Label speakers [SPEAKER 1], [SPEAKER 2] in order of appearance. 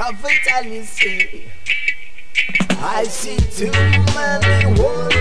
[SPEAKER 1] prophet and he say, I see too many wolves